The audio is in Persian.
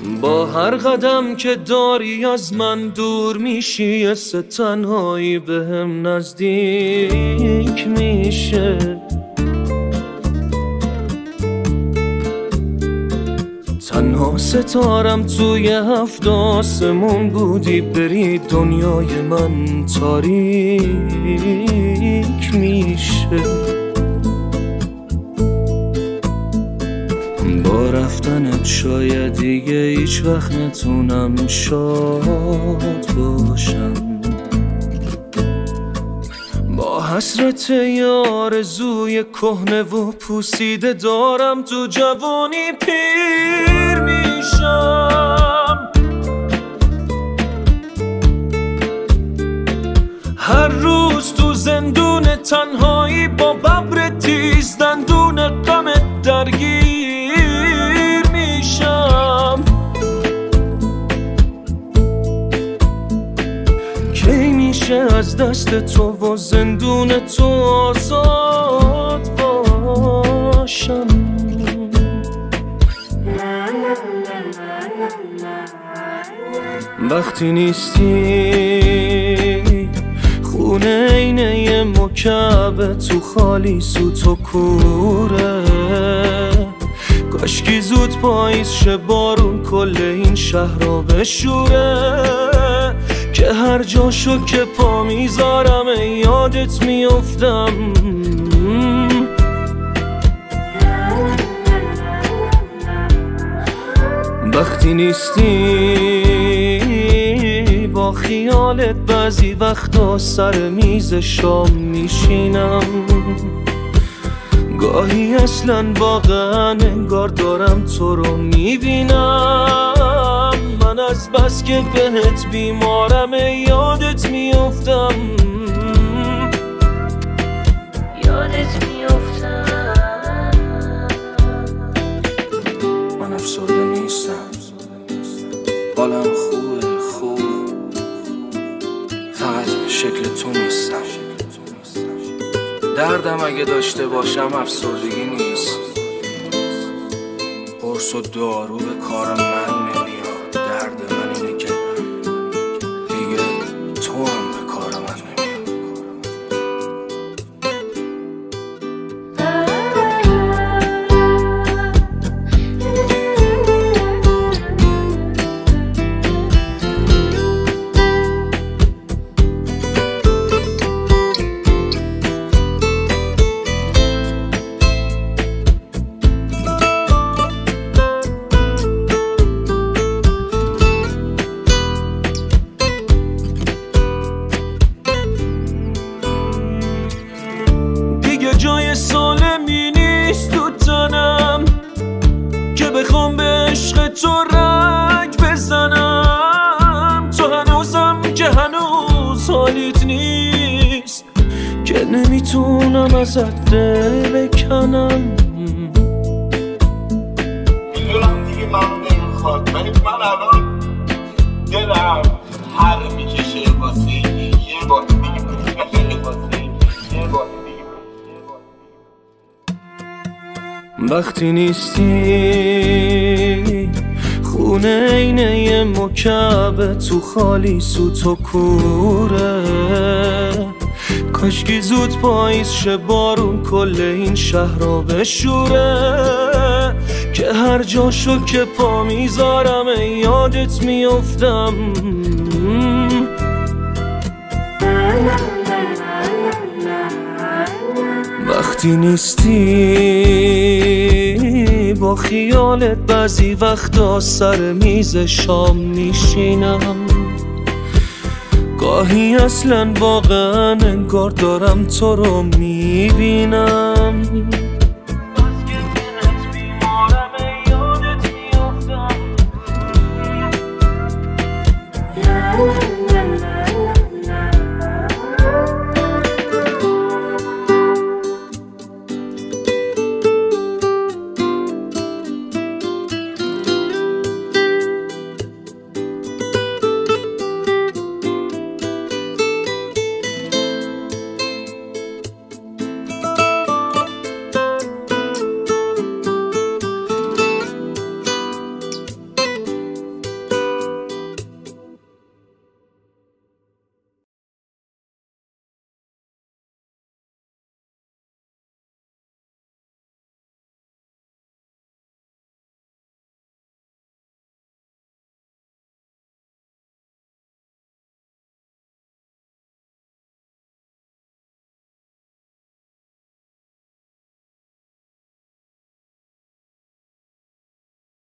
با هر قدم که داری از من دور میشی، حس تنهایی بهم نزدیک میشه. تنها ستارم توی هفت آسمون بودی، بری دنیای من تاریک میشه. با رفتنت شاید دیگه هیچ وقت نتونم شاد باشم. با حسرت یه آرزوی کهنه و پوسیده دارم تو جوانی پیر میشم. هر روز تو زندون تنهایی با ببر تیز دندون غمت درگیر میشم. کی میشه از دست تو و زندون تو آزاد باشم؟ وقتی نیستی خونه اینه یه مکعب تو خالی سوت و کوره. کاشکی زود پاییز شه بارون کل این شهر را بشوره، که هر جاشو که پا میذارم یادت میافتم. وقتی نیستی با خیالت بعضی وقتا سر میز شام میشینم. گاهی اصلا واقعا انگار دارم تو رو میبینم. من از بس که بهت بیمارم یادت میافتم. یادت میافتم. من افسرده نیستم، حالم خوبه خوب، فقط شکل تو نیستم. دردم اگه داشته باشم افسردگی نیست، قرص و دارو به کار من نمیاد. درد من اینه که دیگه تو هم به کار من نمیاد. جای سالمی نیست تو تنم که بخوام به عشق تو رنگ بزنم. تو هنوزم که هنوز حالیت نیست، که نمیتونم ازت دل بکنم. میدونم دیگه من نمیخواد، ولی من الان دلم هر میکشه واسه یه بار وقتی نیستی خونه اینه یه مکعب تو خالی سوت و کوره. کاشکی زود پاییز شه بارون کل این شهر را بشوره، که هر جاشو که پا میذارم یادت میافتم. وقتی نیستی با خیالت بعضی وقتا سر میز شام میشینم. گاهی اصلا واقعا انگار دارم تو رو میبینم.